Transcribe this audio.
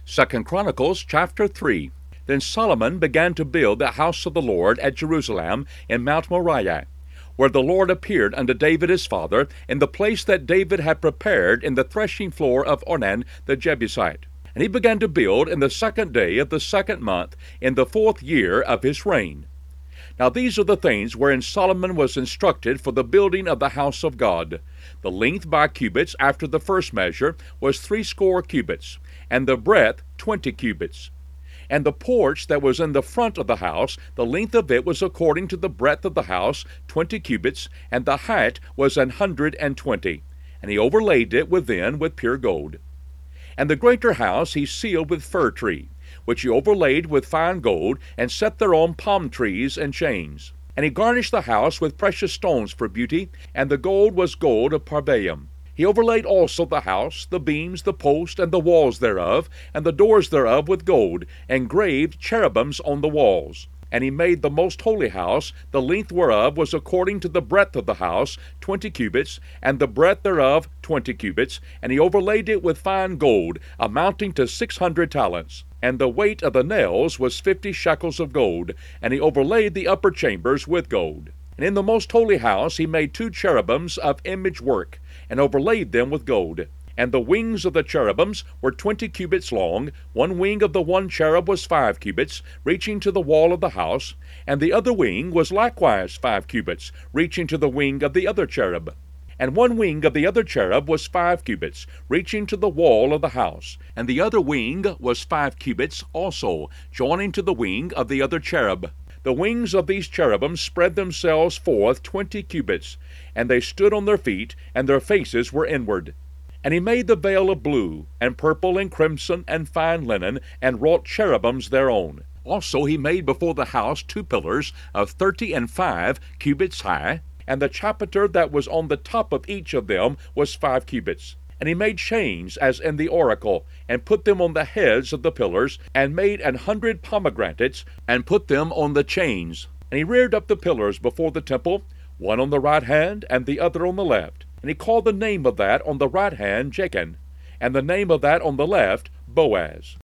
Second Chronicles chapter 3. Then Solomon began to build the house of the Lord at Jerusalem in Mount Moriah, where the Lord appeared unto David his father, in the place that David had prepared in the threshing floor of Ornan the Jebusite. And he began to build in the 2nd day of the 2nd month, in the 4th year of his reign. Now these are the things wherein Solomon was instructed for the building of the house of God. The length by cubits after the first measure was 60 cubits, and the breadth 20 cubits. And the porch that was in the front of the house, the length of it was according to the breadth of the house, 20 cubits, and the height was 120. And he overlaid it within with pure gold. And the greater house he sealed with fir tree, which he overlaid with fine gold, and set thereon palm trees and chains. And he garnished the house with precious stones for beauty, and the gold was gold of Parvaim. He overlaid also the house, the beams, the posts, and the walls thereof, and the doors thereof with gold, and graved cherubims on the walls. And he made the most holy house, the length whereof was according to the breadth of the house, 20 cubits, and the breadth thereof 20 cubits, and he overlaid it with fine gold, amounting to 600 talents. And the weight of the nails was 50 shekels of gold, and he overlaid the upper chambers with gold. And in the most holy house he made 2 cherubims of image work, and overlaid them with gold. And the wings of the cherubims were 20 cubits long. One wing of the one cherub was 5 cubits, reaching to the wall of the house, and the other wing was likewise 5 cubits, reaching to the wing of the other cherub. And one wing of the other cherub was 5 cubits, reaching to the wall of the house. And the other wing was 5 cubits also, joining to the wing of the other cherub. The wings of these cherubims spread themselves forth 20 cubits, and they stood on their feet, and their faces were inward. And he made the veil of blue, and purple, and crimson, and fine linen, and wrought cherubims thereon. Also he made before the house 2 pillars of 35 cubits high, and the chapiter that was on the top of each of them was 5 cubits. And he made chains as in the oracle, and put them on the heads of the pillars, and made 100 pomegranates, and put them on the chains. And he reared up the pillars before the temple, one on the right hand, and the other on the left. And he called the name of that on the right hand Jachin, and the name of that on the left Boaz.